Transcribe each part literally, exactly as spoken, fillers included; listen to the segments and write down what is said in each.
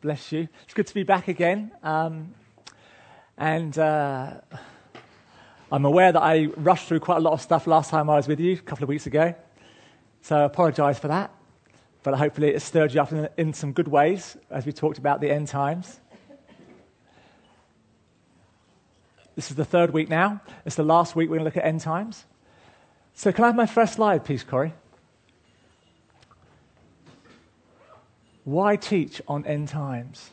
Bless you. It's good to be back again. Um, and uh, I'm aware that I rushed through quite a lot of stuff last time I was with you, a couple of weeks ago. So I apologize for that. But hopefully it stirred you up in, in some good ways as we talked about the end times. This is the third week now. It's the last week we're going to look at end times. So can I have my first slide, please, Corey? Why teach on end times?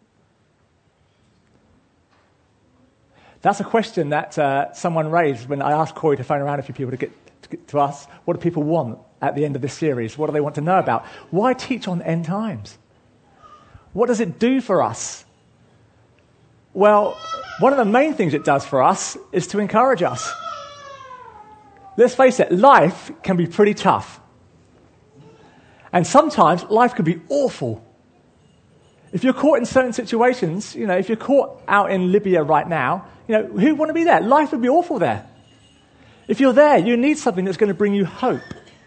That's a question that uh, someone raised when I asked Corey to phone around a few people to get, to get to us. What do people want at the end of this series? What do they want to know about? Why teach on end times? What does it do for us? Well, one of the main things it does for us is to encourage us. Let's face it, life can be pretty tough. And sometimes life can be awful. If you're caught in certain situations, you know, if you're caught out in Libya right now, you know, who want to be there? Life would be awful there. If you're there, you need something that's going to bring you hope.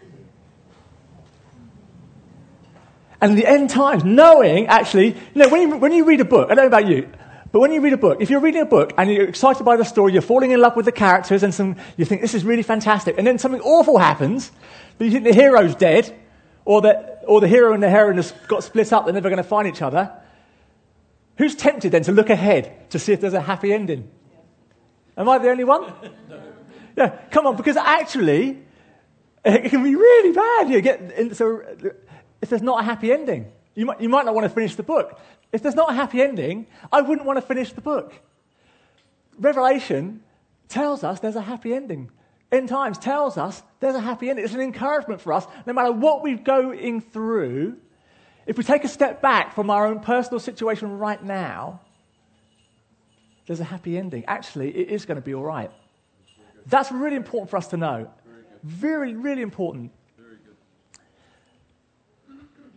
And in the end times, knowing actually, you know, when you, when you read a book, I don't know about you, but when you read a book, if you're reading a book and you're excited by the story, you're falling in love with the characters and some, you think this is really fantastic, and then something awful happens, but you think the hero's dead, or the, or the hero and the heroine has got split up, they're never going to find each other, who's tempted then to look ahead to see if there's a happy ending? Am I the only one? No. Yeah, come on, because actually, it can be really bad. You get so if there's not a happy ending, you might, you might not want to finish the book. If there's not a happy ending, I wouldn't want to finish the book. Revelation tells us there's a happy ending. End times tells us there's a happy ending. It's an encouragement for us. No matter what we're going through, if we take a step back from our own personal situation right now, there's a happy ending. Actually, it is going to be all right. That's really important for us to know. Very, really important. Very good.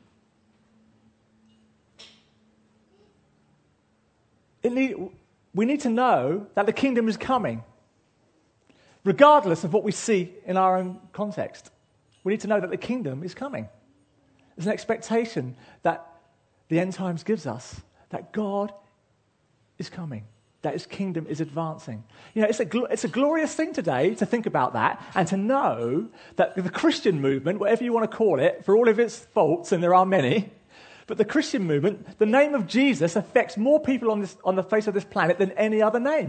It need, we need to know that the kingdom is coming, regardless of what we see in our own context. We need to know that the kingdom is coming. There's an expectation that the end times gives us, that God is coming, that his kingdom is advancing. You know, it's a, it's a glorious thing today to think about that and to know that the Christian movement, whatever you want to call it, for all of its faults, and there are many, but the Christian movement, the name of Jesus affects more people on, this, on the face of this planet than any other name.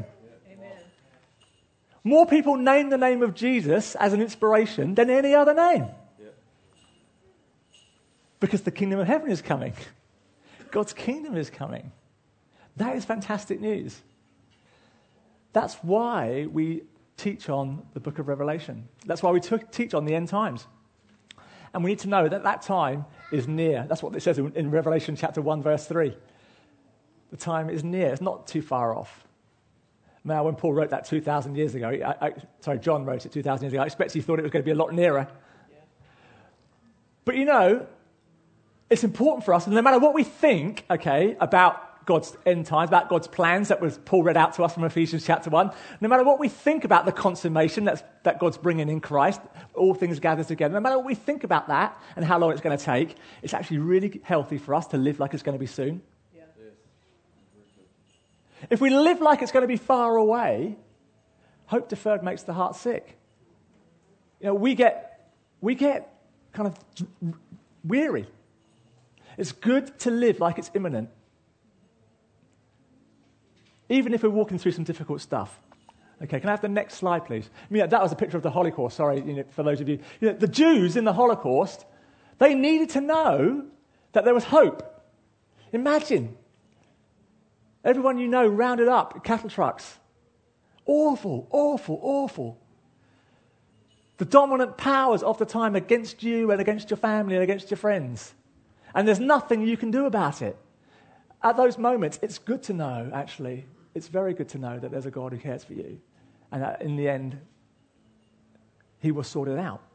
More people name the name of Jesus as an inspiration than any other name. Yeah. Because the kingdom of heaven is coming. God's kingdom is coming. That is fantastic news. That's why we teach on the book of Revelation. That's why we t- teach on the end times. And we need to know that that time is near. That's what it says in, in Revelation chapter one, verse three. The time is near. It's not too far off. Now, when Paul wrote that two thousand years ago, I, I, sorry, John wrote it two thousand years ago, I expect he thought it was going to be a lot nearer. Yeah. But you know, it's important for us, and no matter what we think, okay, about God's end times, about God's plans that was Paul read out to us from Ephesians chapter one, no matter what we think about the consummation that's, that God's bringing in Christ, all things gathered together, no matter what we think about that and how long it's going to take, it's actually really healthy for us to live like it's going to be soon. If we live like it's going to be far away, hope deferred makes the heart sick. You know, we get we get kind of weary. It's good to live like it's imminent, even if we're walking through some difficult stuff. Okay, can I have the next slide, please? I mean, that was a picture of the Holocaust. Sorry, you know, for those of you. You know, the Jews in the Holocaust, they needed to know that there was hope. Imagine. Everyone you know rounded up, cattle trucks. Awful, awful, awful. The dominant powers of the time against you and against your family and against your friends. And there's nothing you can do about it. At those moments, it's good to know, actually. It's very good to know that there's a God who cares for you. And that in the end, he will sort it out.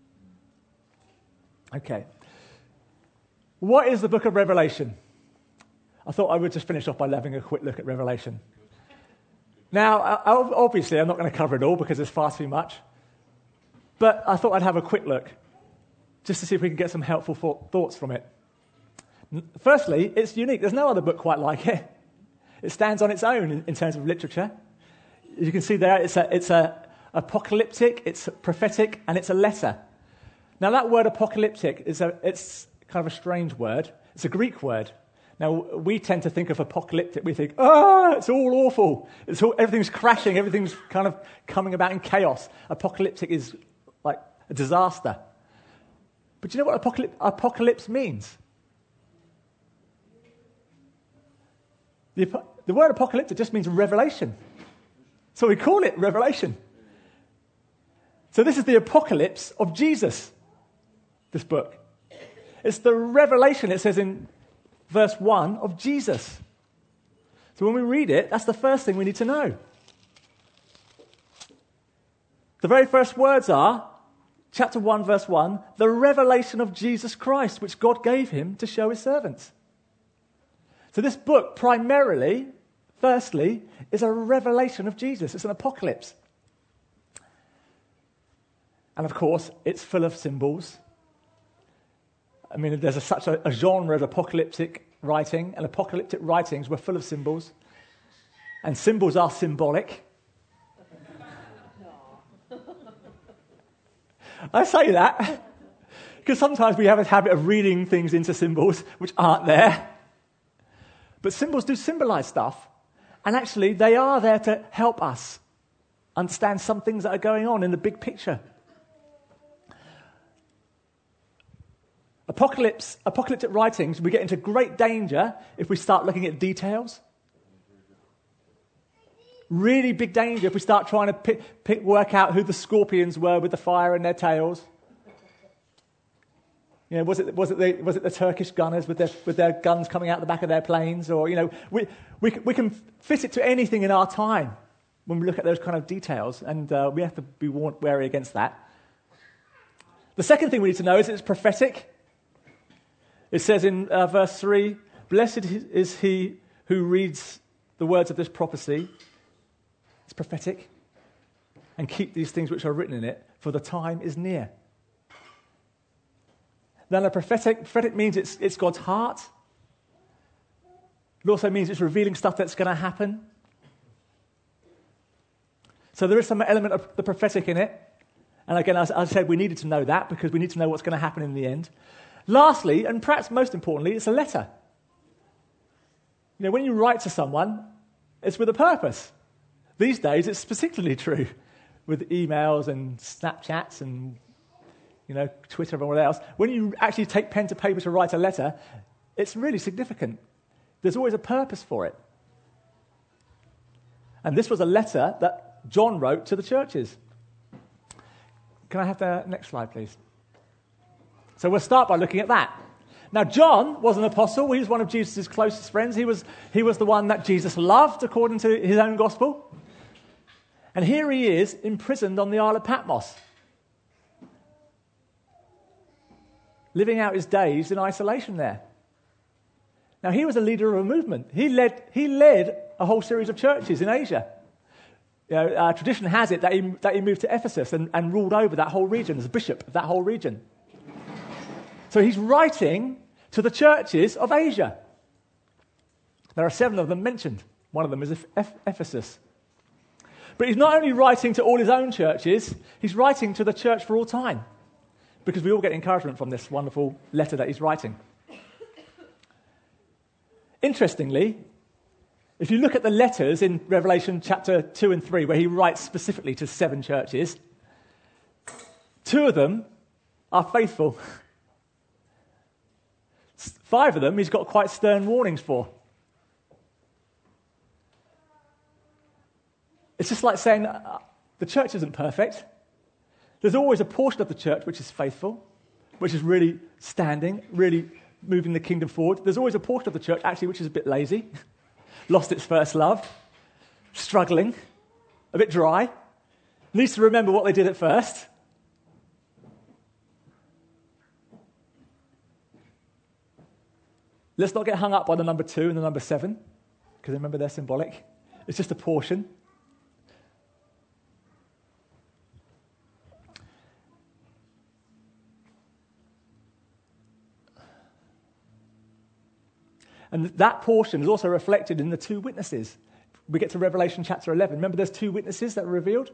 Okay. What is the book of Revelation? I thought I would just finish off by having a quick look at Revelation. Now, obviously, I'm not going to cover it all because it's far too much. But I thought I'd have a quick look just to see if we can get some helpful thoughts from it. Firstly, it's unique. There's no other book quite like it. It stands on its own in, in terms of literature. You can see there, it's a, it's a apocalyptic, it's prophetic, and it's a letter. Now, that word apocalyptic is a, it's kind of a strange word. It's a Greek word. Now, we tend to think of apocalyptic. We think, oh, it's all awful. It's all, everything's crashing. Everything's kind of coming about in chaos. Apocalyptic is like a disaster. But do you know what apocalypse, apocalypse means? The, the word apocalyptic just means revelation. So we call it Revelation. So this is the apocalypse of Jesus, this book. It's the revelation, it says in verse one, of Jesus. So when we read it, that's the first thing we need to know. The very first words are, chapter one, verse one, the revelation of Jesus Christ, which God gave him to show his servants. So this book primarily, firstly, is a revelation of Jesus. It's an apocalypse. And of course, it's full of symbols. I mean, there's a, such a, a genre of apocalyptic writing, and apocalyptic writings were full of symbols. And symbols are symbolic. I say that because sometimes we have a habit of reading things into symbols which aren't there. But symbols do symbolize stuff, and actually they are there to help us understand some things that are going on in the big picture. Apocalypse, apocalyptic writings, we get into great danger if we start looking at details. Really big danger if we start trying to pick, pick, work out who the scorpions were with the fire in their tails. You know, was it was it the was it the Turkish gunners with their with their guns coming out the back of their planes, or you know, we we we can fit it to anything in our time when we look at those kind of details, and uh, we have to be wary against that. The second thing we need to know is it's prophetic. It says in uh, verse three, "Blessed is he who reads the words of this prophecy." It's prophetic. "And keep these things which are written in it, for the time is near." Then a prophetic, prophetic means it's, it's God's heart. It also means it's revealing stuff that's going to happen. So there is some element of the prophetic in it. And again, as I said, we needed to know that because we need to know what's going to happen in the end. Lastly, and perhaps most importantly, it's a letter. You know, when you write to someone, it's with a purpose. These days, it's particularly true with emails and Snapchats and, you know, Twitter and all that else. When you actually take pen to paper to write a letter, it's really significant. There's always a purpose for it. And this was a letter that John wrote to the churches. Can I have the next slide, please? So we'll start by looking at that. Now, John was an apostle. He was one of Jesus' closest friends. He was, he was the one that Jesus loved, according to his own gospel. And here he is, imprisoned on the Isle of Patmos, living out his days in isolation there. Now, he was a leader of a movement. He led, he led a whole series of churches in Asia. You know, uh, tradition has it that he, that he moved to Ephesus and, and ruled over that whole region as bishop of that whole region. So he's writing to the churches of Asia. There are seven of them mentioned. One of them is Eph- Ephesus. But he's not only writing to all his own churches, he's writing to the church for all time. Because we all get encouragement from this wonderful letter that he's writing. Interestingly, if you look at the letters in Revelation chapter two and three, where he writes specifically to seven churches, two of them are faithful. Five of them he's got quite stern warnings for. It's just like saying uh, the church isn't perfect. There's always a portion of the church which is faithful, which is really standing, really moving the kingdom forward. There's always a portion of the church, actually, which is a bit lazy, lost its first love, struggling, a bit dry, needs to remember what they did at first. Let's not get hung up by the number two and the number seven, because remember they're symbolic. It's just a portion. And that portion is also reflected in the two witnesses. We get to Revelation chapter eleven. Remember there's two witnesses that were revealed?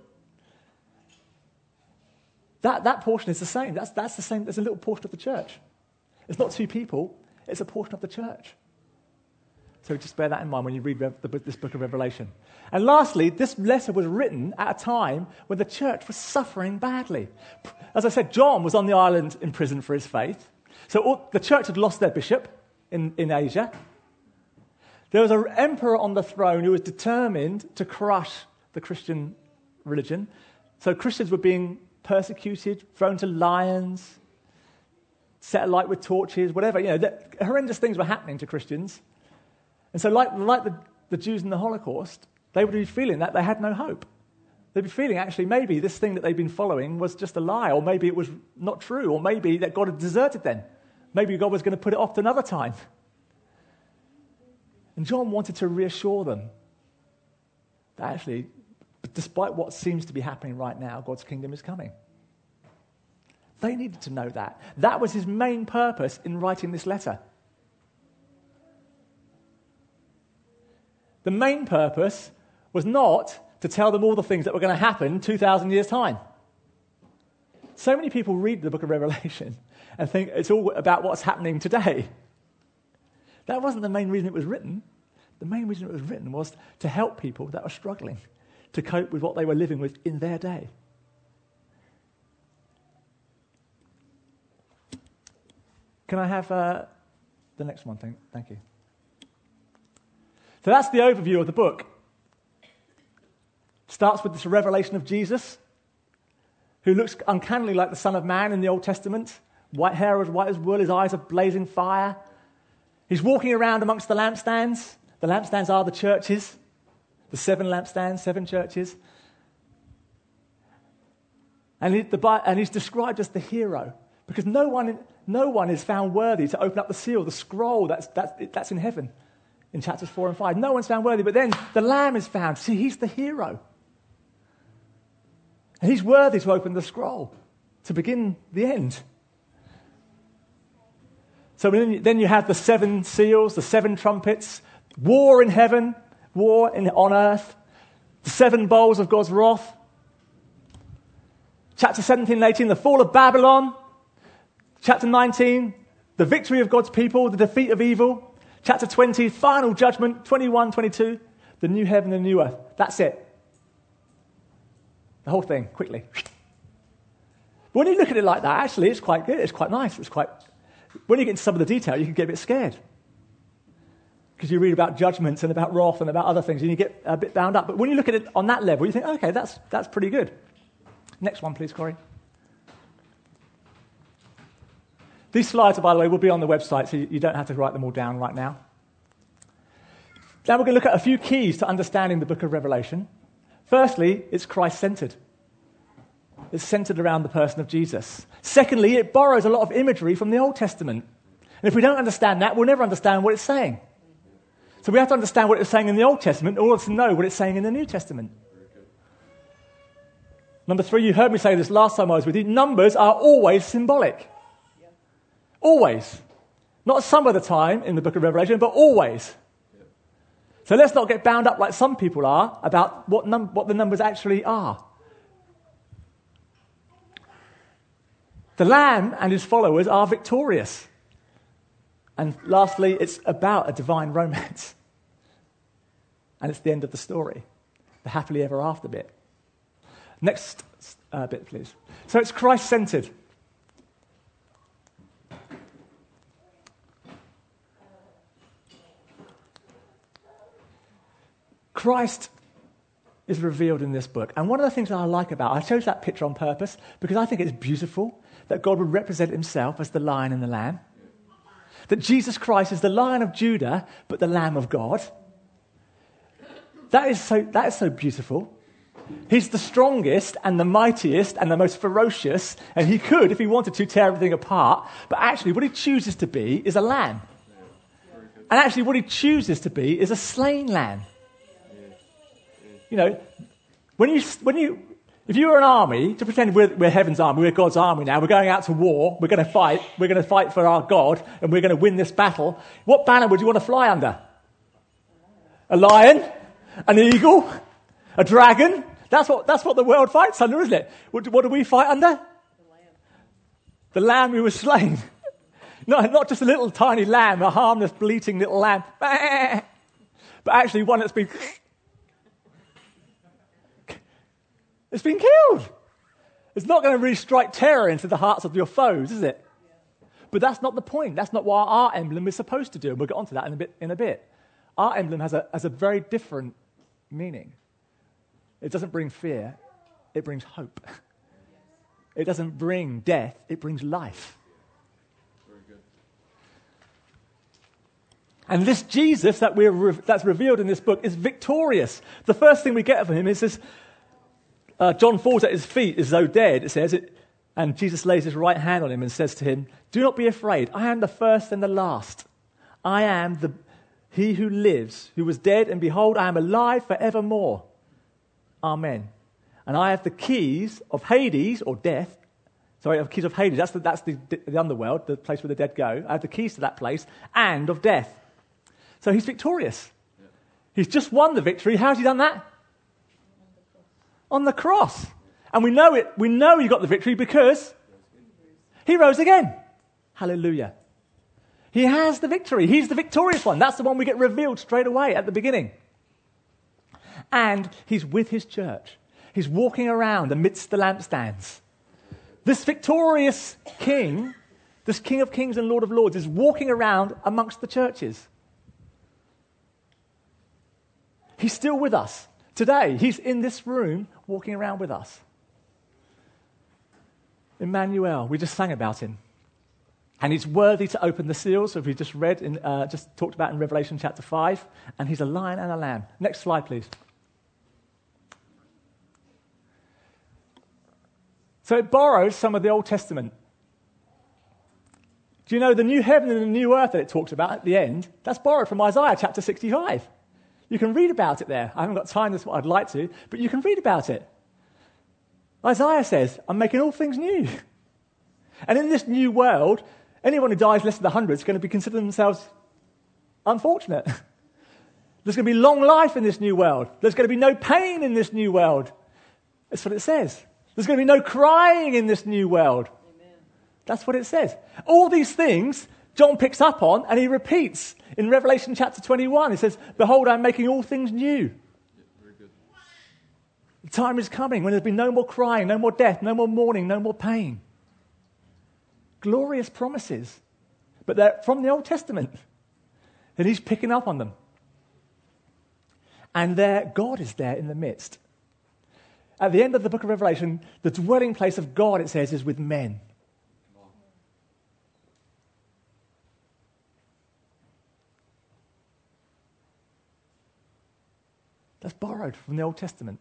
That, that portion is the same. That's, that's the same. There's a little portion of the church. It's not two people. It's a portion of the church. So just bear that in mind when you read Rev- the, this book of Revelation. And lastly, this letter was written at a time when the church was suffering badly. As I said, John was on the island in prison for his faith. So all, the church had lost their bishop in, in Asia. There was an emperor on the throne who was determined to crush the Christian religion. So Christians were being persecuted, thrown to lions, set alight with torches, whatever. You know, the, horrendous things were happening to Christians. And so like, like the, the Jews in the Holocaust, they would be feeling that they had no hope. They'd be feeling, actually, maybe this thing that they'd been following was just a lie, or maybe it was not true, or maybe that God had deserted them. Maybe God was going to put it off to another time. And John wanted to reassure them that actually, despite what seems to be happening right now, God's kingdom is coming. They needed to know that. That was his main purpose in writing this letter. The main purpose was not to tell them all the things that were going to happen two thousand years' time. So many people read the book of Revelation and think it's all about what's happening today. That wasn't the main reason it was written. The main reason it was written was to help people that were struggling to cope with what they were living with in their day. Can I have uh, the next one? Thank, thank you. So that's the overview of the book. Starts with this revelation of Jesus, who looks uncannily like the Son of Man in the Old Testament. White hair as white as wool, his eyes are blazing fire. He's walking around amongst the lampstands. The lampstands are the churches, the seven lampstands, seven churches. And, he, the, and he's described as the hero, because no one, no one is found worthy to open up the seal, the scroll that's, that's, that's in heaven, in chapters four and five. No one's found worthy, but then the Lamb is found. See, he's the hero. And he's worthy to open the scroll, to begin the end. So then you, then you have the seven seals, the seven trumpets, war in heaven, war in, on earth, the seven bowls of God's wrath. Chapter seventeen and eighteen, the fall of Babylon. Chapter nineteen, the victory of God's people, the defeat of evil. Chapter twenty, final judgment. twenty-one, twenty-two, the new heaven and new earth. That's it. The whole thing, quickly. But when you look at it like that, actually, it's quite good. It's quite nice. It's quite. When you get into some of the detail, you can get a bit scared. Because you read about judgments and about wrath and about other things, and you get a bit bound up. But when you look at it on that level, you think, okay, that's that's pretty good. Next one, please, Corey. These slides, by the way, will be on the website, so you don't have to write them all down right now. Now we're going to look at a few keys to understanding the book of Revelation. Firstly, it's Christ-centered. It's centered around the person of Jesus. Secondly, it borrows a lot of imagery from the Old Testament. And if we don't understand that, we'll never understand what it's saying. So we have to understand what it's saying in the Old Testament in order to know what it's saying in the New Testament. Number three, you heard me say this last time I was with you, numbers are always symbolic. Always. Not some of the time in the book of Revelation, but always. So let's not get bound up like some people are about what, num- what the numbers actually are. The Lamb and his followers are victorious. And lastly, it's about a divine romance. And it's the end of the story, the happily ever after bit. Next uh, bit, please. So it's Christ-centered. Christ is revealed in this book. And one of the things that I like about it, I chose that picture on purpose because I think it's beautiful that God would represent himself as the lion and the lamb. That Jesus Christ is the Lion of Judah, but the Lamb of God. That is so, that is so beautiful. He's the strongest and the mightiest and the most ferocious, and he could, if he wanted to, tear everything apart. But actually, what he chooses to be is a lamb. And actually, what he chooses to be is a slain lamb. You know, when you when you If you were an army, to pretend we're, we're heaven's army, we're God's army now, we're going out to war, we're going to fight, we're going to fight for our God, and we're going to win this battle, what banner would you want to fly under? A lion? An eagle? A dragon? That's what, that's what the world fights under, isn't it? What, what do we fight under? The lamb. The lamb who was slain. No, not just a little tiny lamb, a harmless, bleating little lamb. But actually one that's been... It's been killed. It's not going to really strike terror into the hearts of your foes, is it? Yeah. But that's not the point. That's not what our emblem is supposed to do. And we'll get onto that in a bit. In a bit. Our emblem has a, has a very different meaning. It doesn't bring fear. It brings hope. It doesn't bring death. It brings life. Very good. And this Jesus that we're re- that's revealed in this book is victorious. The first thing we get from him is this... Uh, John falls at his feet as though dead, it says, it, and Jesus lays his right hand on him and says to him, "Do not be afraid. I am the first and the last. I am the he who lives, who was dead, and behold, I am alive forevermore. Amen. And I have the keys of Hades, or death. Sorry, I have the keys of Hades. That's the, that's the, the underworld, the place where the dead go. I have the keys to that place, and of death." So he's victorious. Yeah. He's just won the victory. How's he done that? On the cross. And we know it. We know he got the victory because he rose again. Hallelujah. He has the victory. He's the victorious one. That's the one we get revealed straight away at the beginning. And he's with his church. He's walking around amidst the lampstands. This victorious king, this King of Kings and Lord of Lords, is walking around amongst the churches. He's still with us. Today, he's in this room walking around with us. Emmanuel, we just sang about him. And he's worthy to open the seals, as we just read, in, uh, just talked about in Revelation chapter five. And he's a lion and a lamb. Next slide, please. So it borrows some of the Old Testament. Do you know the new heaven and the new earth that it talks about at the end? That's borrowed from Isaiah chapter sixty-five. You can read about it there. I haven't got time, that's what I'd like to, but you can read about it. Isaiah says, "I'm making all things new." And in this new world, anyone who dies less than one hundred is going to be considering themselves unfortunate. There's going to be long life in this new world. There's going to be no pain in this new world. That's what it says. There's going to be no crying in this new world. Amen. That's what it says. All these things John picks up on and he repeats in Revelation chapter twenty-one. He says, "Behold, I'm making all things new." Yeah, very good. The time is coming when there'll be no more crying, no more death, no more mourning, no more pain. Glorious promises. But they're from the Old Testament. And he's picking up on them. And there, God is there in the midst. At the end of the book of Revelation, the dwelling place of God, it says, is with men. That's borrowed from the Old Testament.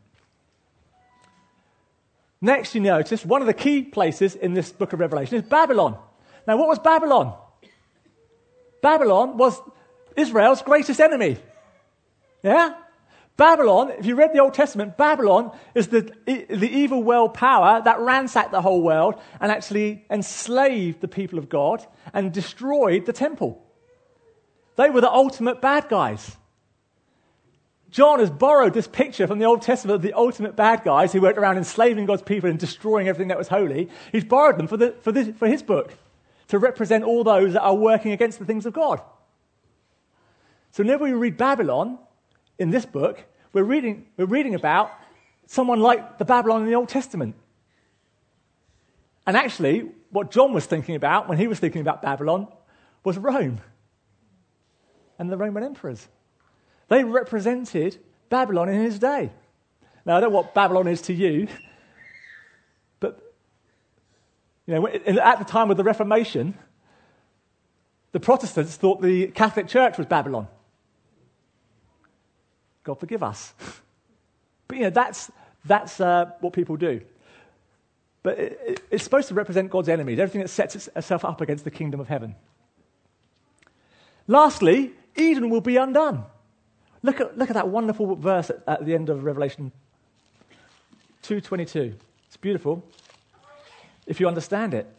Next, you notice, one of the key places in this book of Revelation is Babylon. Now, what was Babylon? Babylon was Israel's greatest enemy. Yeah? Babylon, if you read the Old Testament, Babylon is the, the evil world power that ransacked the whole world and actually enslaved the people of God and destroyed the temple. They were the ultimate bad guys. John has borrowed this picture from the Old Testament of the ultimate bad guys who went around enslaving God's people and destroying everything that was holy. He's borrowed them for, the, for, this, for his book to represent all those that are working against the things of God. So whenever we read Babylon in this book, we're reading, we're reading about someone like the Babylon in the Old Testament. And actually, what John was thinking about when he was thinking about Babylon was Rome and the Roman emperors. They represented Babylon in his day. Now, I don't know what Babylon is to you, but you know, at the time of the Reformation, the Protestants thought the Catholic Church was Babylon. God forgive us. But you know, that's that's uh, what people do. But it, it, it's supposed to represent God's enemies, everything that sets itself up against the kingdom of heaven. Lastly, Eden will be undone. Look at, look at that wonderful verse at, at the end of Revelation two twenty-two. It's beautiful if you understand it.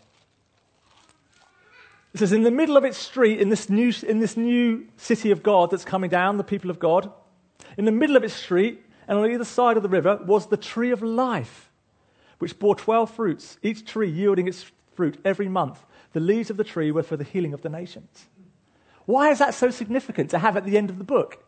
It says, in the middle of its street, in this new in this new city of God that's coming down, the people of God, in the middle of its street and on either side of the river was the tree of life, which bore twelve fruits, each tree yielding its fruit every month. The leaves of the tree were for the healing of the nations. Why is that so significant to have at the end of the book?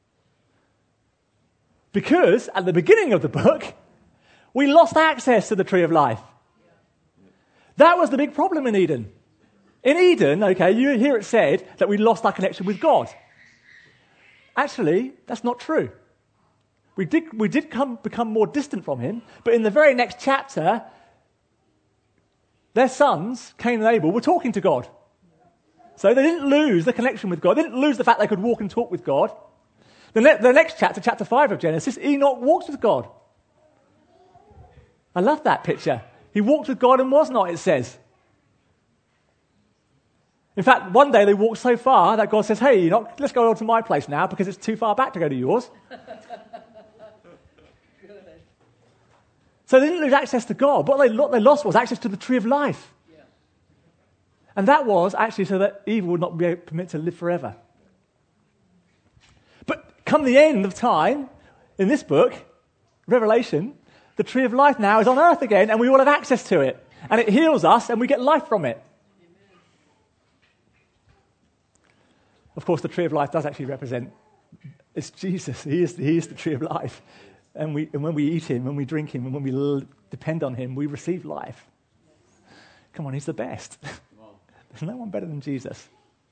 Because at the beginning of the book, we lost access to the tree of life. That was the big problem in Eden. In Eden, okay, you hear it said that we lost our connection with God. Actually, that's not true. We did, we did come, become more distant from him, but in the very next chapter, their sons, Cain and Abel, were talking to God. So they didn't lose the connection with God. They didn't lose the fact they could walk and talk with God. The, ne- the next chapter, chapter five of Genesis, Enoch walks with God. I love that picture. He walked with God and was not, it says. In fact, one day they walked so far that God says, hey, Enoch, let's go on to my place now because it's too far back to go to yours. So they didn't lose access to God. What they, what they lost was access to the tree of life. Yeah. And that was actually so that evil would not be permitted to live forever. But come the end of time, in this book, Revelation, the tree of life now is on earth again and we all have access to it. And it heals us and we get life from it. Of course, the tree of life does actually represent, it's Jesus. He is, he is the tree of life. And, we, and when we eat him, when we drink him, and when we l- depend on him, we receive life. Come on, he's the best. There's no one better than Jesus.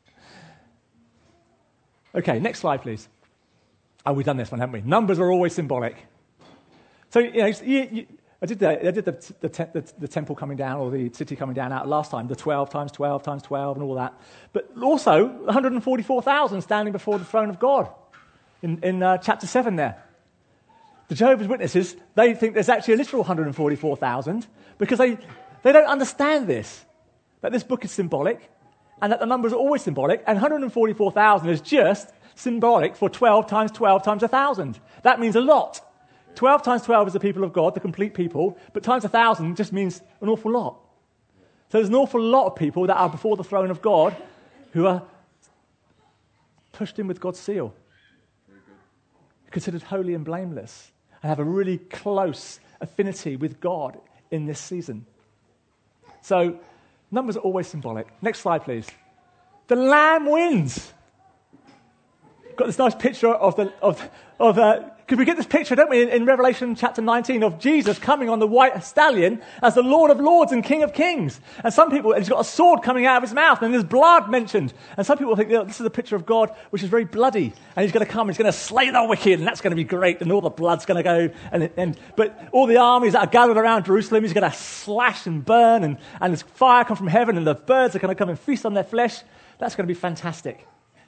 Okay, next slide, please. Oh, we've done this one, haven't we? Numbers are always symbolic. So, you know, you, you, I did, the, I did the, the, te- the, the temple coming down, or the city coming down out last time, the twelve times twelve times twelve and all that. But also, one hundred forty-four thousand standing before the throne of God in, in uh, chapter seven there. The Jehovah's Witnesses, they think there's actually a literal one hundred forty-four thousand because they, they don't understand this, that this book is symbolic and that the numbers are always symbolic, and one hundred forty-four thousand is just symbolic for twelve times twelve times one thousand. That means a lot. twelve times twelve is the people of God, the complete people, but times one thousand just means an awful lot. So there's an awful lot of people that are before the throne of God who are pushed in with God's seal, considered holy and blameless, and have a really close affinity with God in this season. So, numbers are always symbolic. Next slide, please. The Lamb wins. Got this nice picture of the of of. Uh, Because we get this picture, don't we, in, in Revelation chapter nineteen of Jesus coming on the white stallion as the Lord of Lords and King of Kings. And some people, and he's got a sword coming out of his mouth, and there's blood mentioned. And some people think, you know, this is a picture of God which is very bloody, and he's going to come, and he's going to slay the wicked, and that's going to be great, and all the blood's going to go. And, and but all the armies that are gathered around Jerusalem, he's going to slash and burn, and, and there's fire come from heaven, and the birds are going to come and feast on their flesh. That's going to be fantastic.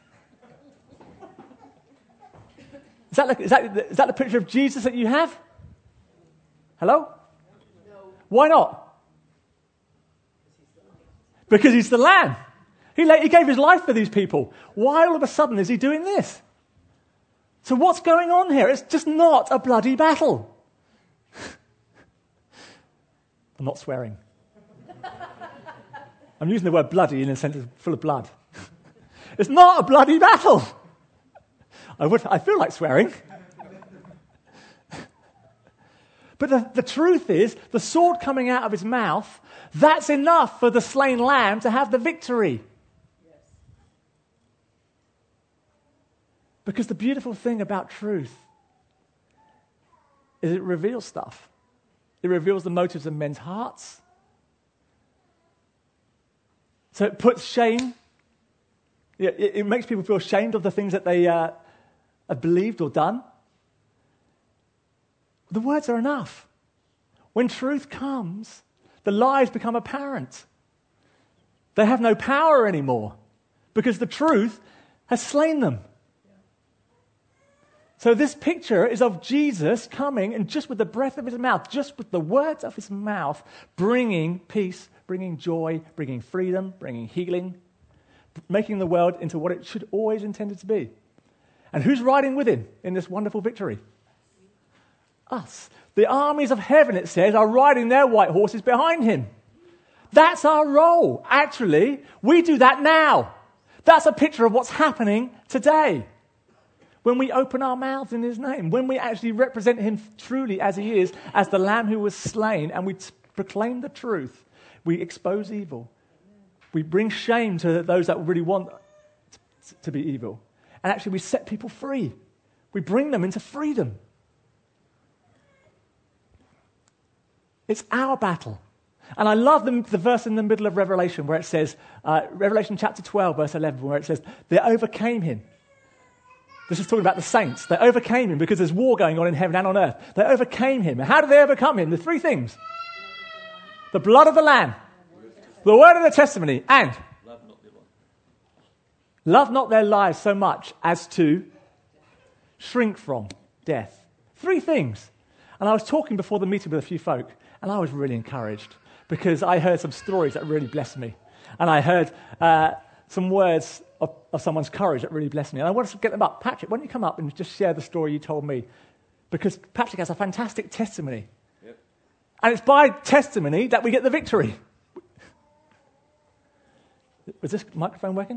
Is that, the, is, that, is that the picture of Jesus that you have? Hello? No. Why not? Because he's the Lamb. He, he gave his life for these people. Why all of a sudden is he doing this? So what's going on here? It's just not a bloody battle. I'm not swearing. I'm using the word bloody in a sense of full of blood. It's not a bloody battle. I would. I feel like swearing. But the, the truth is, the sword coming out of his mouth, that's enough for the slain lamb to have the victory. Yes. Because the beautiful thing about truth is it reveals stuff. It reveals the motives of men's hearts. So it puts shame. It, it makes people feel ashamed of the things that they uh, have believed or done. The words are enough. When truth comes, the lies become apparent. They have no power anymore because the truth has slain them. So this picture is of Jesus coming and just with the breath of his mouth, just with the words of his mouth, bringing peace, bringing joy, bringing freedom, bringing healing, making the world into what it should always intended to be. And who's riding with him in this wonderful victory? us. The armies of heaven, it says, are riding their white horses behind him. That's our role. Actually, we do that now. That's a picture of what's happening today. When we open our mouths in his name, when we actually represent him truly as he is, as the Lamb who was slain, and we t- proclaim the truth, we expose evil. We bring shame to those that really want t- to be evil. And actually we set people free. We bring them into freedom. It's our battle. And I love the, the verse in the middle of Revelation where it says, uh, Revelation chapter twelve, verse eleven, where it says, they overcame him. This is talking about the saints. They overcame him because there's war going on in heaven and on earth. They overcame him. And how did they overcome him? The three things. The blood of the Lamb, the word of the testimony, and Love not their life. love not their lives so much as to shrink from death. Three things. And I was talking before the meeting with a few folk, and I was really encouraged because I heard some stories that really blessed me. And I heard uh, some words of, of someone's courage that really blessed me. And I wanted to get them up. Patrick, why don't you come up and just share the story you told me? Because Patrick has a fantastic testimony. Yep. And it's by testimony that we get the victory. Was this microphone working?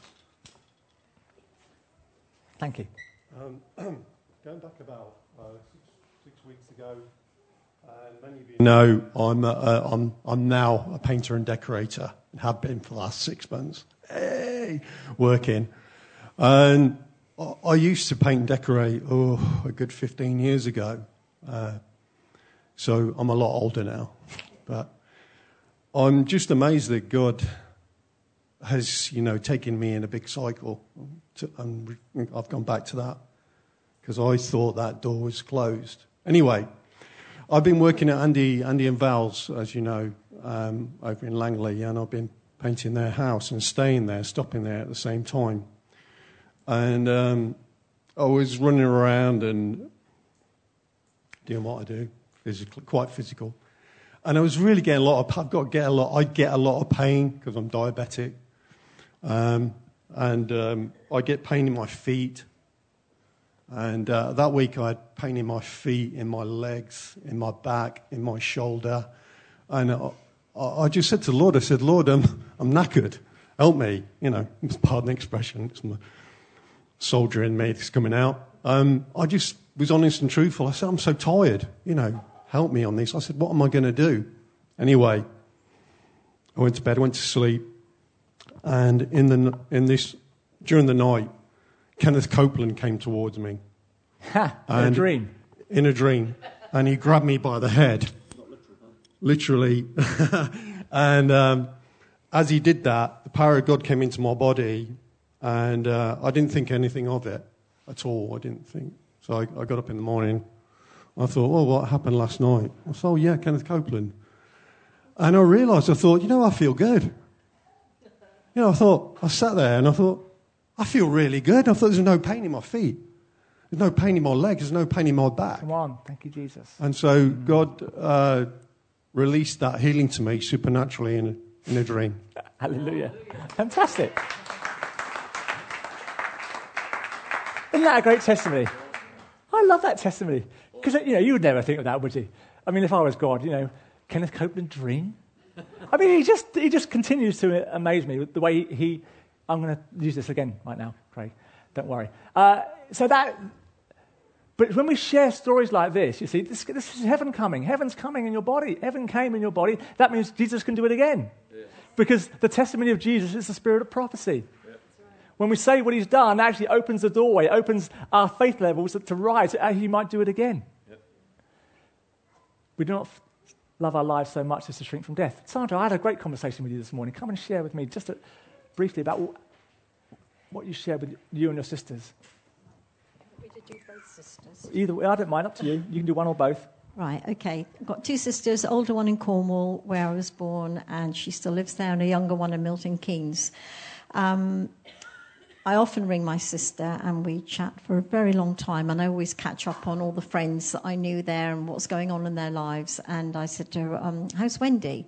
Thank you. Um, going back about uh, six, six weeks ago, and many of you know I'm, uh, I'm, I'm now a painter and decorator, and have been for the last six months. Hey, working. And I, I used to paint and decorate, oh, a good fifteen years ago. Uh, so I'm a lot older now. But I'm just amazed that God has, you know, taken me in a big cycle. To, and I've gone back to that because I thought that door was closed. Anyway, I've been working at Andy, Andy and Val's, as you know, um, over in Langley, and I've been painting their house and staying there, stopping there at the same time. And um, I was running around and doing what I do, physical, quite physical. And I was really getting a lot of, I've got to get a lot, I get a lot of pain because I'm diabetic. Um, and um, I get pain in my feet. And uh, that week I had pain in my feet, in my legs, in my back, in my shoulder. And I, I just said to the Lord, I said, Lord, I'm, I'm knackered. Help me. You know, pardon the expression. It's my soldier in me that's coming out. Um, I just was honest and truthful. I said, I'm so tired. You know, help me on this. I said, what am I going to do? Anyway, I went to bed, I went to sleep. And in the in this during the night, Kenneth Copeland came towards me. Ha, in a dream. In a dream. And he grabbed me by the head. Literally. And um, as he did that, the power of God came into my body. And uh, I didn't think anything of it at all. I didn't think. So I, I got up in the morning. I thought, well, what happened last night? I thought, oh, yeah, Kenneth Copeland. And I realised, I thought, you know, I feel good. You know, I thought, I sat there and I thought, I feel really good. I thought there's no pain in my feet. There's no pain in my legs. There's no pain in my back. Come on. Thank you, Jesus. And so mm. God uh, released that healing to me supernaturally in a, in a dream. Hallelujah. Fantastic. Isn't that a great testimony? I love that testimony. Because, you know, you would never think of that, would you? I mean, if I was God, you know, Kenneth Copeland dream? I mean, he just he just continues to amaze me with the way he... he I'm going to use this again right now, Craig. Don't worry. Uh, so that... But when we share stories like this, you see, this, this is heaven coming. Heaven's coming in your body. Heaven came in your body. That means Jesus can do it again. Yeah. Because the testimony of Jesus is the spirit of prophecy. Yeah. When we say what he's done, it actually opens the doorway, opens our faith levels to rise, so he might do it again. Yeah. We do not love our lives so much as to shrink from death. Sandra, I had a great conversation with you this morning. Come and share with me just a, briefly about what, what you shared with you and your sisters. We did do both sisters. Either way, I don't mind, up to you. You can do one or both. Right, okay. I've got two sisters, older one in Cornwall, where I was born, and she still lives there, and a younger one in Milton Keynes. Um, I often ring my sister, and we chat for a very long time, and I always catch up on all the friends that I knew there and what's going on in their lives. And I said to her, um, how's Wendy?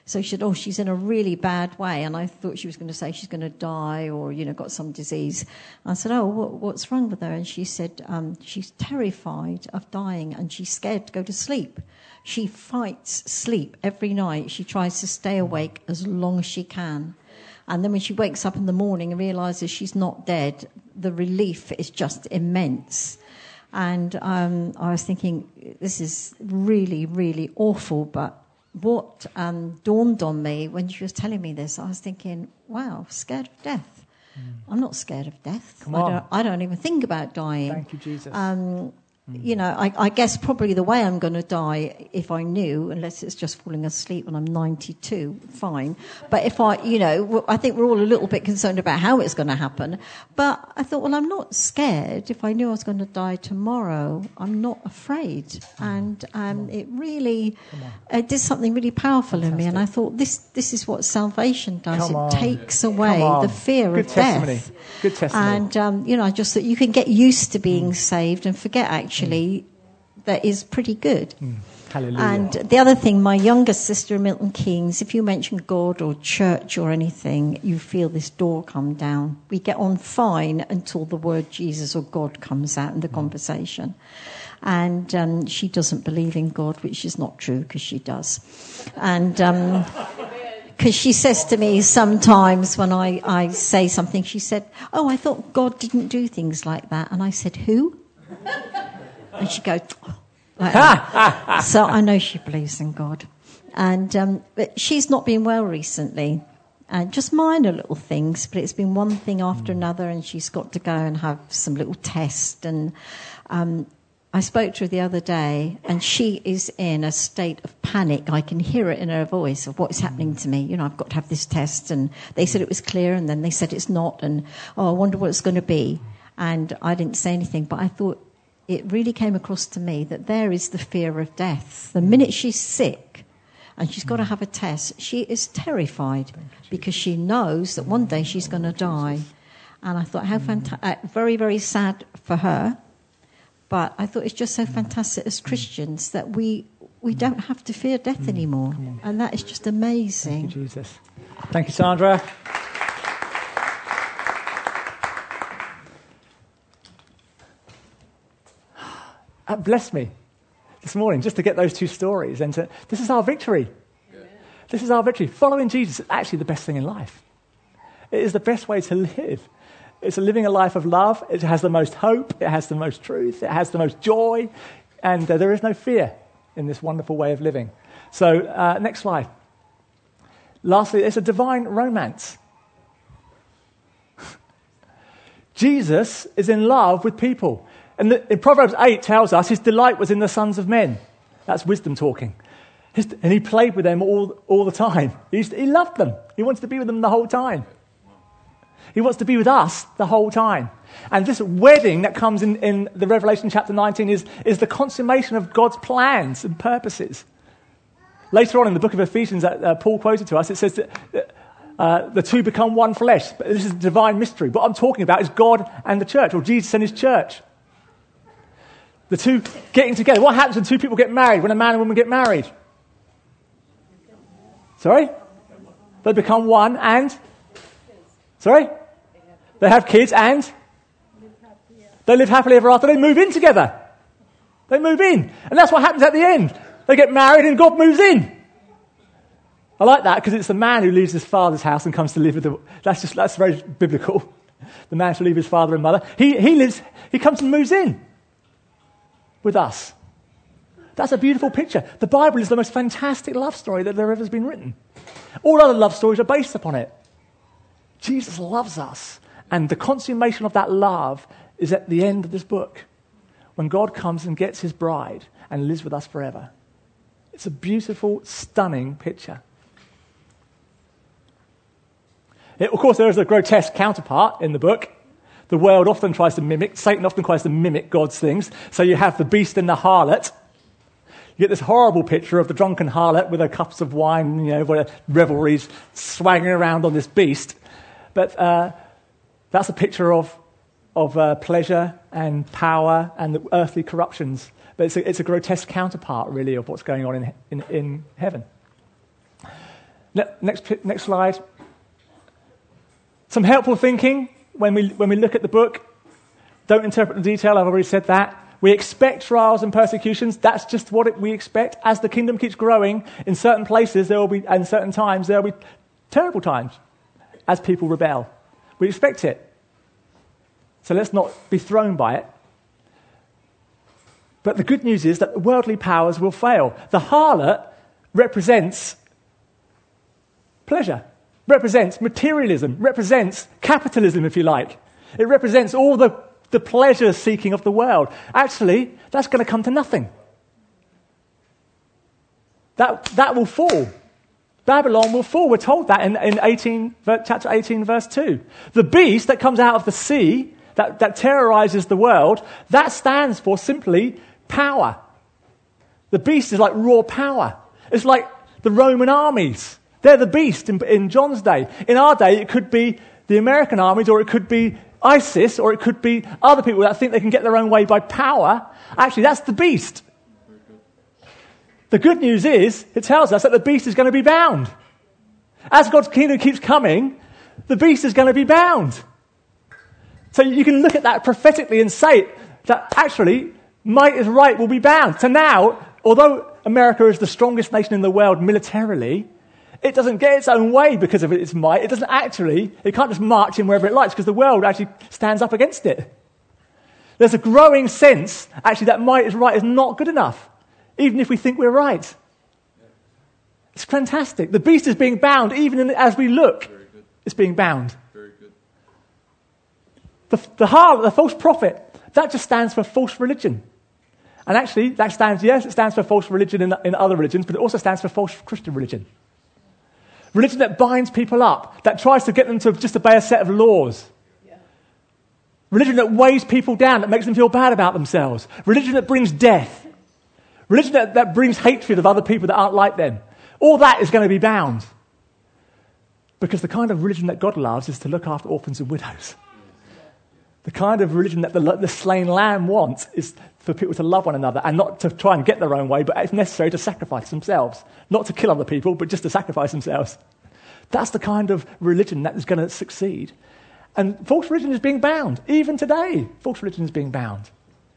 So she said, oh, she's in a really bad way. And I thought she was going to say she's going to die or, you know, got some disease. I said, oh, what, what's wrong with her? And she said, um, she's terrified of dying and she's scared to go to sleep. She fights sleep every night. She tries to stay awake as long as she can. And then when she wakes up in the morning and realises she's not dead, the relief is just immense. And um, I was thinking, this is really, really awful, but what um, dawned on me when she was telling me this, I was thinking, wow, scared of death. Mm. I'm not scared of death. Come I on. don't, I don't even think about dying. Thank you, Jesus. Um, You know, I, I guess probably the way I'm going to die, if I knew, unless it's just falling asleep when I'm ninety-two, fine. But if I, you know, I think we're all a little bit concerned about how it's going to happen. But I thought, well, I'm not scared. If I knew I was going to die tomorrow, I'm not afraid. And um, it really it did something really powerful Fantastic. in me. And I thought, this this is what salvation does. Come it on. takes away Come on. the fear Good of testimony. death. Good testimony. And, um, you know, just that you can get used to being mm. saved and forget, actually, Actually, that is pretty good. Mm. Hallelujah. And the other thing, my younger sister in Milton Keynes, if you mention God or church or anything, you feel this door come down. We get on fine until the word Jesus or God comes out in the mm. conversation. And um, she doesn't believe in God, which is not true because she does. And um, because she says to me sometimes when I, I say something, she said, oh, I thought God didn't do things like that. And I said, who? And she goes, like that. So I know she believes in God. And um, but she's not been well recently. And just minor little things, but it's been one thing after mm. another, and she's got to go and have some little test. And um, I spoke to her the other day, and she is in a state of panic. I can hear it in her voice of what's happening to me. You know, I've got to have this test, and they said it was clear, and then they said it's not, and oh, I wonder what it's going to be. And I didn't say anything, but I thought, it really came across to me that there is the fear of death. The minute she's sick and she's got to have a test, she is terrified because she knows that one day she's going to die. And I thought, how fantastic, uh, very, very sad for her. But I thought it's just so fantastic as Christians that we we don't have to fear death anymore. And that is just amazing. Thank you, Jesus. Thank you, Sandra. That blessed me this morning just to get those two stories. And to, this is our victory. Yeah. This is our victory. Following Jesus is actually the best thing in life. It is the best way to live. It's living a life of love. It has the most hope. It has the most truth. It has the most joy. And uh, there is no fear in this wonderful way of living. So, uh, next slide. Lastly, it's a divine romance. Jesus is in love with people. And the, in Proverbs eight tells us his delight was in the sons of men. That's wisdom talking. His, and he played with them all, all the time. He, used to, he loved them. He wants to be with them the whole time. He wants to be with us the whole time. And this wedding that comes in, in the Revelation chapter nineteen is, is the consummation of God's plans and purposes. Later on in the book of Ephesians that uh, Paul quoted to us, it says that uh, the two become one flesh. But this is a divine mystery. What I'm talking about is God and the church, or Jesus and his church. The two getting together. What happens when two people get married, when a man and woman get married? Sorry? They become one and? Sorry? They have kids and? They live happily ever after. They move in together. They move in. And that's what happens at the end. They get married and God moves in. I like that because it's the man who leaves his father's house and comes to live with the... That's just, that's very biblical. The man should leave his father and mother. He, he lives, he comes and moves in with us. That's a beautiful picture. The Bible is the most fantastic love story that there ever has been written. All other love stories are based upon it. Jesus loves us. And the consummation of that love is at the end of this book, when God comes and gets his bride and lives with us forever. It's a beautiful, stunning picture. It, of course, there is a grotesque counterpart in the book. The world often tries to mimic, Satan often tries to mimic God's things. So you have the beast and the harlot. You get this horrible picture of the drunken harlot with her cups of wine, you know, where revelries swaggering around on this beast. But uh, that's a picture of of uh, pleasure and power and the earthly corruptions. But it's a, it's a grotesque counterpart, really, of what's going on in, in, in heaven. Ne- next, pi- next slide. Some helpful thinking when we, when we look at the book. Don't interpret the detail, I've already said that. We expect trials and persecutions. That's just what it, we expect. As the kingdom keeps growing, in certain places there will be, and certain times, there will be terrible times as people rebel. We expect it. So let's not be thrown by it. But the good news is that the worldly powers will fail. The harlot represents pleasure, represents materialism, represents capitalism, if you like. It represents all the, the pleasure-seeking of the world. Actually, that's going to come to nothing. That, that will fall. Babylon will fall. We're told that in, in eighteen, chapter eighteen, verse two. The beast that comes out of the sea, that, that terrorizes the world, that stands for simply power. The beast is like raw power. It's like the Roman armies. They're the beast in, in John's day. In our day, it could be the American armies, or it could be ISIS, or it could be other people that think they can get their own way by power. Actually, that's the beast. The good news is, it tells us that the beast is going to be bound. As God's kingdom keeps coming, the beast is going to be bound. So you can look at that prophetically and say that actually, might is right will be bound. So now, although America is the strongest nation in the world militarily, it doesn't get its own way because of its might. It doesn't actually, it can't just march in wherever it likes because the world actually stands up against it. There's a growing sense, actually, that might is right is not good enough, even if we think we're right. It's fantastic. The beast is being bound, even in, as we look, it's being bound. Very good. The, the, harlot, the false prophet, that just stands for false religion. And actually, that stands, yes, it stands for false religion in, in other religions, but it also stands for false Christian religion. Religion that binds people up, that tries to get them to just obey a set of laws. Yeah. Religion that weighs people down, that makes them feel bad about themselves. Religion that brings death. Religion that, that brings hatred of other people that aren't like them. All that is going to be bound. Because the kind of religion that God loves is to look after orphans and widows. The kind of religion that the, the slain lamb wants is for people to love one another and not to try and get their own way, but if necessary to sacrifice themselves. Not to kill other people, but just to sacrifice themselves. That's the kind of religion that is going to succeed. And false religion is being bound. Even today, false religion is being bound.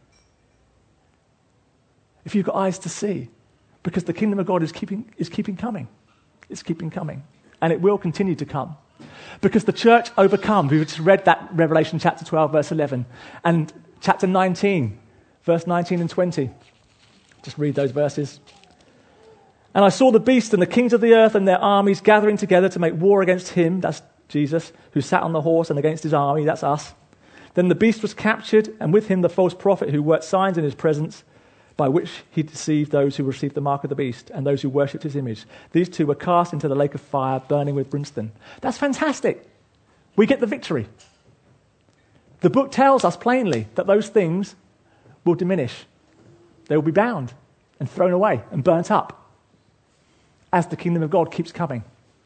If you've got eyes to see, because the kingdom of God is keeping, is keeping coming. It's keeping coming. And it will continue to come. Because the church overcomes. We've just read that Revelation chapter twelve, verse eleven. And chapter nineteen, verse nineteen and twenty. Just read those verses. And I saw the beast and the kings of the earth and their armies gathering together to make war against him, that's Jesus, who sat on the horse, and against his army, that's us. Then the beast was captured, and with him the false prophet who worked signs in his presence, by which he deceived those who received the mark of the beast and those who worshipped his image. These two were cast into the lake of fire, burning with brimstone. That's fantastic. We get the victory. The book tells us plainly that those things will diminish. They will be bound and thrown away and burnt up as the kingdom of God keeps coming.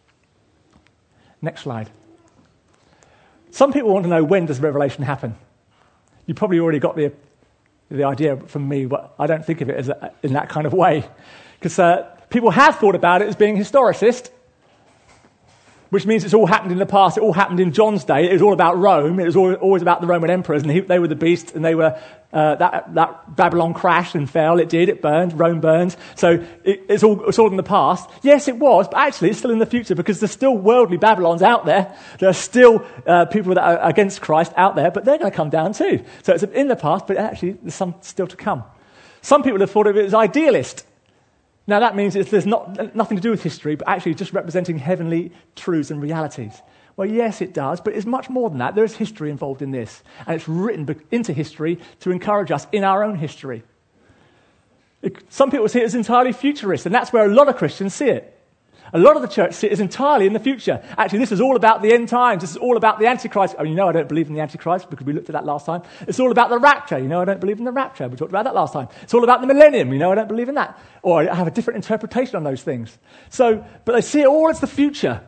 Next slide. Some people want to know, when does Revelation happen? You probably already got the the idea from me, but I don't think of it as a, in that kind of way. Because uh, people have thought about it as being historicist, which means it's all happened in the past. It all happened in John's day. It was all about Rome. It was all, always about the Roman emperors, and he, they were the beast, and they were uh, that, that Babylon crashed and fell. It did. It burned. Rome burned. So it, it's all it's all in the past. Yes, it was, but actually it's still in the future because there's still worldly Babylons out there. There are still uh, people that are against Christ out there, but they're going to come down too. So it's in the past, but actually there's some still to come. Some people have thought of it as idealist. Now, that means it's, there's not, nothing to do with history, but actually just representing heavenly truths and realities. Well, yes, it does, but it's much more than that. There is history involved in this, and it's written into history to encourage us in our own history. It, some people see it as entirely futurist, and that's where a lot of Christians see it. A lot of the church see it as entirely in the future. Actually, this is all about the end times. This is all about the Antichrist. I mean, you know I don't believe in the Antichrist because we looked at that last time. It's all about the rapture. You know I don't believe in the rapture. We talked about that last time. It's all about the millennium. You know I don't believe in that. Or I have a different interpretation on those things. So, but they see it all as the future.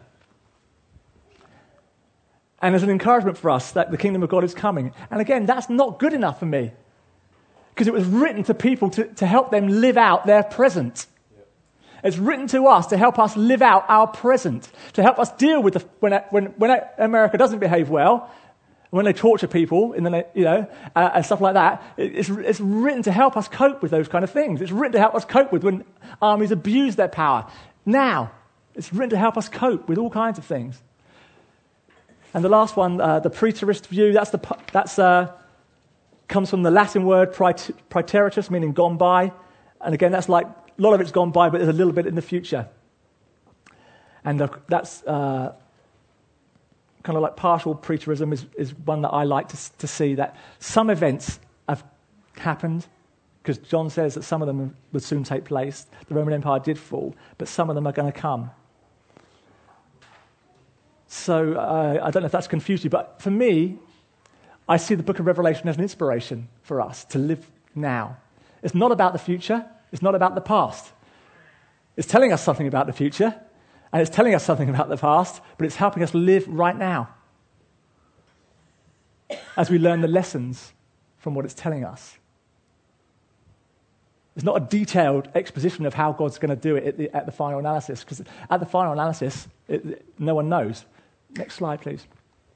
And as an encouragement for us that the kingdom of God is coming. And again, that's not good enough for me. Because it was written to people to, to help them live out their present. It's written to us to help us live out our present, to help us deal with the, when, when, when America doesn't behave well, when they torture people, in the, you know, uh, and stuff like that. It's, it's written to help us cope with those kind of things. It's written to help us cope with when armies abuse their power. Now, it's written to help us cope with all kinds of things. And the last one, uh, the preterist view, that's the that's uh, comes from the Latin word praeteritus, meaning gone by. And again, that's like, a lot of it's gone by, but there's a little bit in the future. And uh, that's uh, kind of like partial preterism is, is one that I like to, to see, that some events have happened, because John says that some of them would soon take place. The Roman Empire did fall, but some of them are going to come. So uh, I don't know if that's confused you, but for me, I see the book of Revelation as an inspiration for us to live now. It's not about the future. It's not about the past. It's telling us something about the future, and it's telling us something about the past, but it's helping us live right now as we learn the lessons from what it's telling us. It's not a detailed exposition of how God's going to do it at the, at the final analysis, because at the final analysis, it, no one knows. Next slide, please.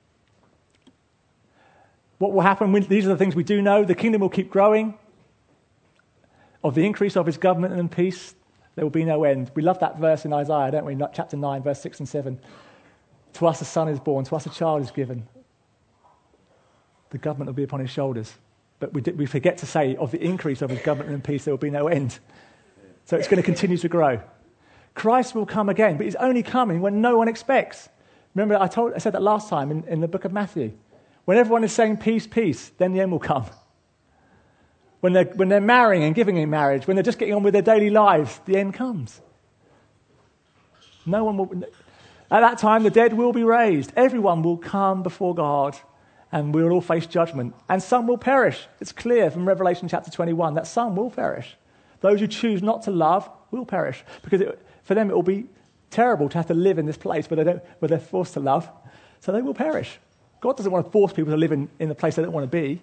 What will happen? When, these are the things we do know. The kingdom will keep growing. Of the increase of his government and peace, there will be no end. We love that verse in Isaiah, don't we? Chapter nine, verse six and seven. To us a son is born, to us a child is given. The government will be upon his shoulders. But we, we forget to say, of the increase of his government and peace, there will be no end. So it's going to continue to grow. Christ will come again, but he's only coming when no one expects. Remember, I told, I said that last time in, in the book of Matthew. When everyone is saying peace, peace, then the end will come. When they're, when they're marrying and giving in marriage, when they're just getting on with their daily lives, the end comes. No one will. At that time, the dead will be raised. Everyone will come before God, and we will all face judgment. And some will perish. It's clear from Revelation chapter twenty-one that some will perish. Those who choose not to love will perish, because it, for them it will be terrible to have to live in this place where, they don't, where they're forced to love. So they will perish. God doesn't want to force people to live in, in the place they don't want to be.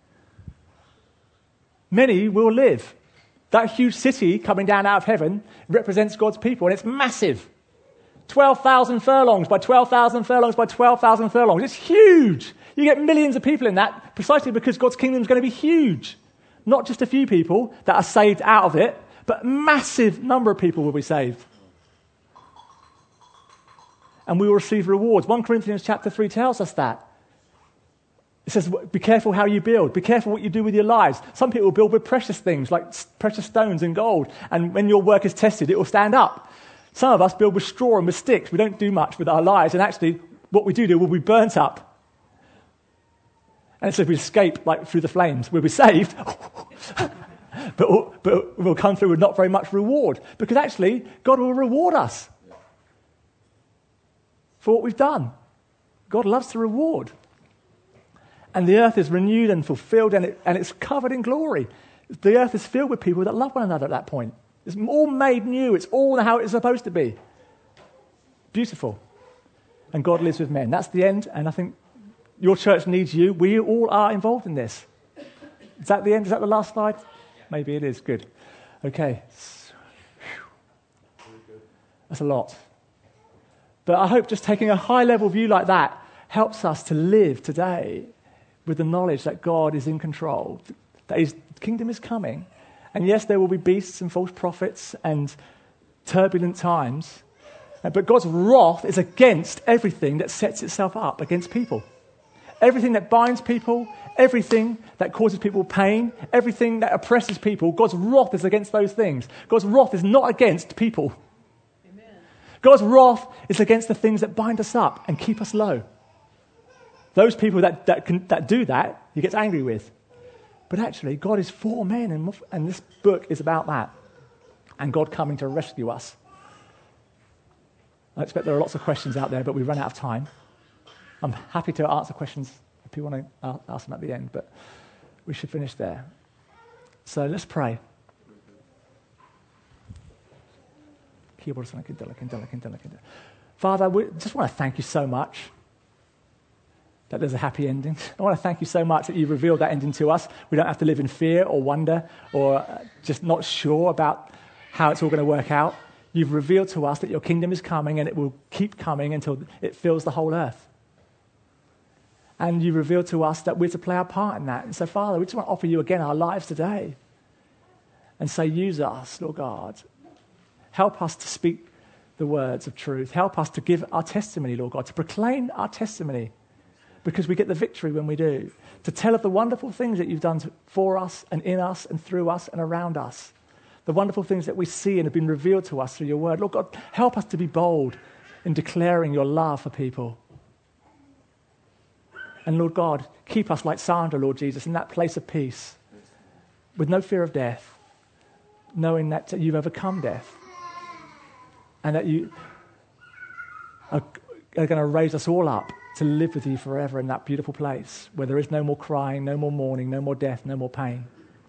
Many will live. That huge city coming down out of heaven represents God's people, and it's massive. twelve thousand furlongs by twelve thousand furlongs by twelve thousand furlongs. It's huge. You get millions of people in that precisely because God's kingdom is going to be huge. Not just a few people that are saved out of it, but a massive number of people will be saved. And we will receive rewards. First Corinthians chapter three tells us that. It says, be careful how you build. Be careful what you do with your lives. Some people build with precious things, like precious stones and gold. And when your work is tested, it will stand up. Some of us build with straw and with sticks. We don't do much with our lives. And actually, what we do do will be burnt up. And it says we escape like through the flames. We'll be saved. but, we'll, but we'll come through with not very much reward. Because actually, God will reward us for what we've done. God loves to reward. And the earth is renewed and fulfilled, and, it, and it's covered in glory. The earth is filled with people that love one another at that point. It's all made new. It's all how it's supposed to be. Beautiful. And God lives with men. That's the end, and I think your church needs you. We all are involved in this. Is that the end? Is that the last slide? Maybe it is. Good. Okay. That's a lot. But I hope just taking a high-level view like that helps us to live today with the knowledge that God is in control, that his kingdom is coming. And yes, there will be beasts and false prophets and turbulent times, but God's wrath is against everything that sets itself up against people. Everything that binds people, everything that causes people pain, everything that oppresses people, God's wrath is against those things. God's wrath is not against people. Amen. God's wrath is against the things that bind us up and keep us low. Those people that, that, can, that do that, he gets angry with. But actually, God is for men, and, and this book is about that. And God coming to rescue us. I expect there are lots of questions out there, but we've run out of time. I'm happy to answer questions if you want to ask them at the end, but we should finish there. So let's pray. Father, we just want to thank you so much that there's a happy ending. I want to thank you so much that you've revealed that ending to us. We don't have to live in fear or wonder or just not sure about how it's all going to work out. You've revealed to us that your kingdom is coming and it will keep coming until it fills the whole earth. And you revealed to us that we're to play our part in that. And so, Father, we just want to offer you again our lives today and say, use us, Lord God. Help us to speak the words of truth. Help us to give our testimony, Lord God, to proclaim our testimony, because we get the victory when we do. To tell of the wonderful things that you've done for us and in us and through us and around us. The wonderful things that we see and have been revealed to us through your word. Lord God, help us to be bold in declaring your love for people. And Lord God, keep us like Sandra, Lord Jesus, in that place of peace, with no fear of death, knowing that you've overcome death and that you are, are going to raise us all up to live with you forever in that beautiful place where there is no more crying, no more mourning, no more death, no more pain.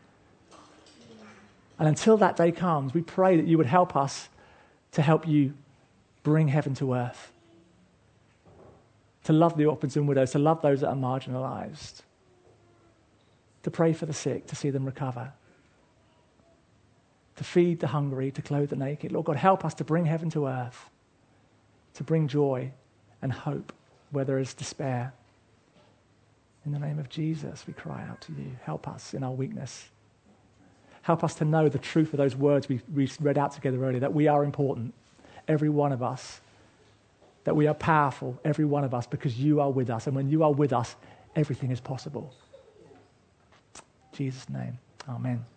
And until that day comes, we pray that you would help us to help you bring heaven to earth, to love the orphans and widows, to love those that are marginalized, to pray for the sick, to see them recover, to feed the hungry, to clothe the naked. Lord God, help us to bring heaven to earth, to bring joy and hope where there is despair. In the name of Jesus, we cry out to you. Help us in our weakness. Help us to know the truth of those words we, we read out together earlier, that we are important, every one of us, that we are powerful, every one of us, because you are with us. And when you are with us, everything is possible. In Jesus' name, amen.